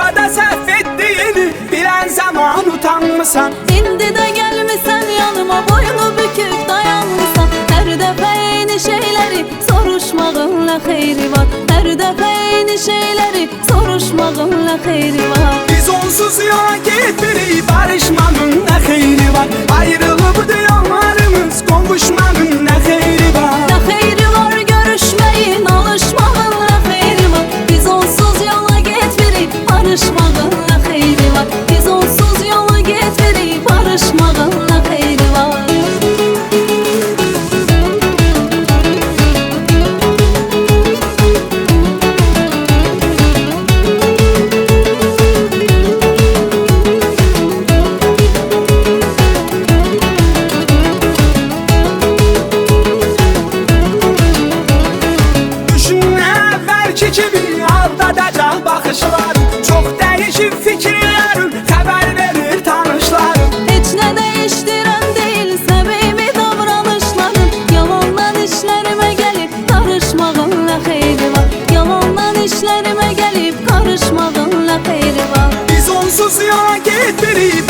ortada səhv etdiyini bilən zaman utanmısan. İndi də gəlmisən yanıma, boynu büküb dayanmısan. Hər dəfə eyni şeyləri soruşmağın nə xeyri var? Hər dəfə eyni şeyləri soruşmağın nə xeyri var? Biz onsuz yola getmirik, barışmağın nə xeyri var? Ayrılıbdı yollarımız, qovuşmağın nə xeyri var? Nə xeyri var görüşməyin, alışmağın nə xeyri var? Biz onsuz yola getmirik, barışmağın nə xeyri var? Biz onsuz yola getmirik, barışmağın nə xeyri var? Kimi aldadacaq baxışlar, çox dəyişib fikirlərin, xəbər verir tanışlarım. Heç nə dəyişdirən deyil səmimi davranışların. Yalandan işlərimə gəlib qarışmağın nə xeyri var? Yalandan işlərimə gəlib qarışmağın nə xeyri var? Biz onsuz yola getmirik,